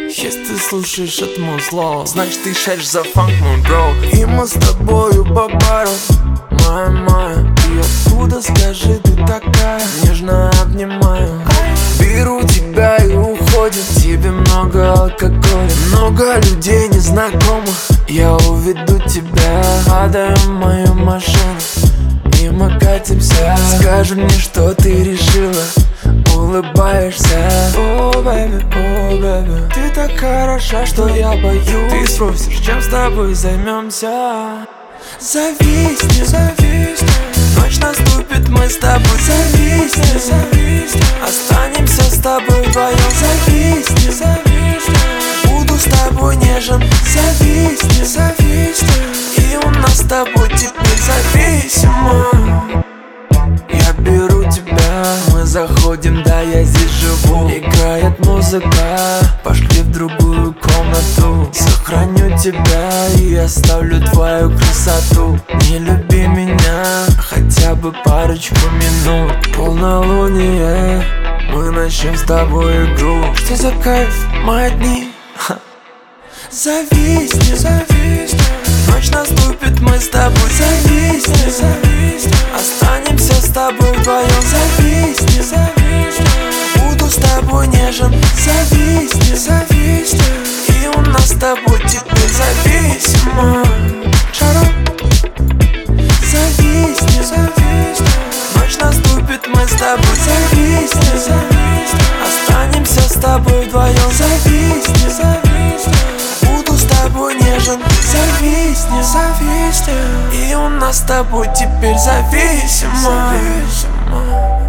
Если ты слушаешь это мое слово, значит ты шаришь за фанк, мой бро. И мы с тобою по пару, моя. И откуда, скажи, ты такая? Нежно обнимаю, беру тебя и уходим. Тебе много алкоголя, много людей незнакомых. Я уведу тебя, падаем в мою машину, и мы катимся. Скажи мне, что ты решила, улыбаешься. О, бэби, ты так хороша, что я боюсь. Ты спросишь, чем с тобой займемся? Зависни, ночь наступит, мы с тобой зависнем. Останемся с тобой вдвоем. Зависни, буду с тобой нежен. Зависни, и у нас с тобой теперь зависимо. Я беру тебя, мы заходим, да, я здесь живу. Играет музыка, пошли в другую комнату. Сохраню тебя и оставлю твою красоту. Не люби меня, хотя бы парочку минут. Полнолуние, мы начнем с тобой игру. Что за кайф, мои дни? Зависни, ночь наступит, мы с тобой зависнем. Останемся с тобой вдвоем. Зависни, буду с тобой нежен. Зависни, и у нас с тобой теперь зависимо. Зависни, ночь наступит, мы с тобой зависнем. Останемся с тобой вдвоем. Зависни, буду с тобой нежен. Зависни, и у нас с тобой теперь зависимо.